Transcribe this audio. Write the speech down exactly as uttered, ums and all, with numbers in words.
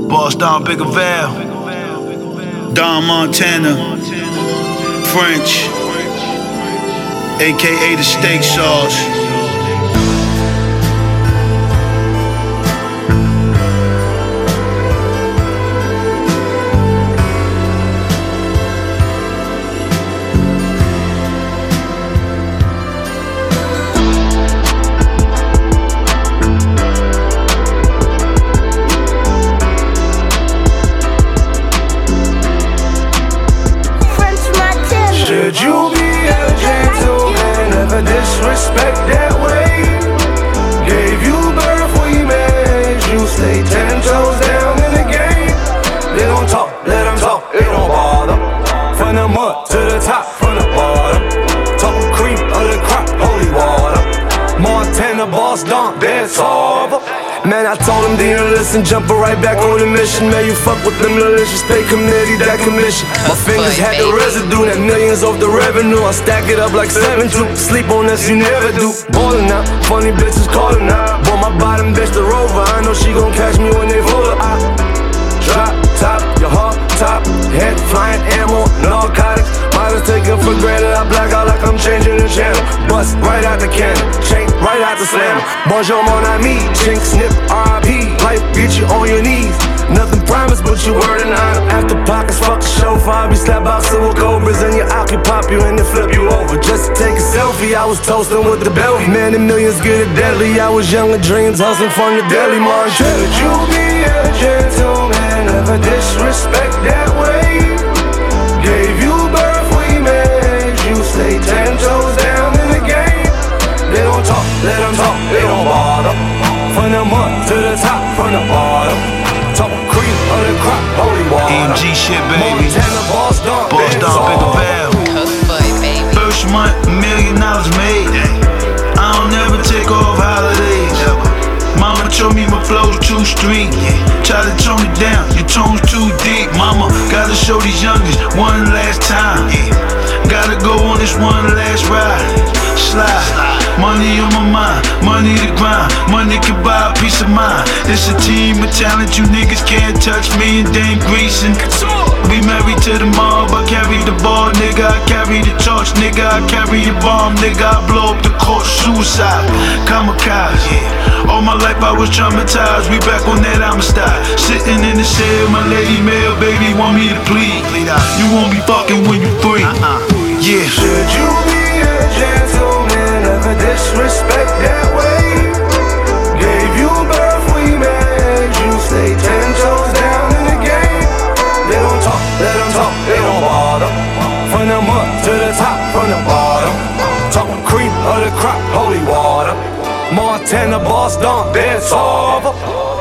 Boss Don Bigger Val, Don Montana, French, A K A the Steak Sauce. Should you be a gentleman, never disrespect that way? Gave you birth, we made you stay ten toes down in the game. They don't talk, let them talk, it don't bother. From the mud to the top, from the bottom. Talk cream of the crop, holy water. Montana boss Don, dance over. Man, I told him, didn't listen, jumping right back on the mission. Man, you fuck with them malicious, pay committee, that commission. My fingers had the residue, that millions off the revenue. I stack it up like seven two, sleep on this, you never do. Ballin' out, funny bitches calling out. Bought my bottom bitch the Rover, I know she gon' catch me when they full of I drop top, your heart top, head flying ammo, narcotics. Might have taken for granted, I black out like I'm changing the channel. Bust right out the cannon, chain right out the slammer. Bonjour mon ami, chink snip R I P. Life get you on your knees, nothing promised but your word and honor. After pockets, fuck the show, I be slap boxing with cobras. And your out can pop you and then flip you over. Just to take a selfie, I was toasting with the belly. Man, the millions get it deadly, I was young and dreams hustling from the deli market. Should you be a gentleman, never disrespect that way? Gave you birth, we made you stay ten toes down in the game. They don't talk, let them talk, they don't bother. From the mud to the top, from the bottom. Talk cream of the crop, holy water. E M G shit, baby. Montana boss Don, Boss Don Bigger Val. Cookboy, baby. First month, million dollars made. I don't never take off holidays. Mama told me my flow's too street. Try to tone it down, your tone's too deep. Mama, gotta show these youngins one last time. Gotta go on this one last ride. Slide, money on my mind, money to grind. Money can buy a peace of mind. It's a team of talent, you niggas can't touch me and Dame Greasin'. We married to the mob, I carry the ball, nigga. I carry the torch, nigga. I carry the bomb, nigga. I blow up the court, suicide, kamikaze. All my life I was traumatized, we back on that Amistad. Sitting in the cell, my lady mail, baby, want me to plead. You won't be fucking when you free. Yeah. Should you be a gentleman, never disrespect that way? Gave you birth, we made you stay ten toes down in the game. They don't talk, let them talk, they don't bother. From the mud to the top, from the bottom. Talk cream of the crop, holy water. Montana boss Don, dance over.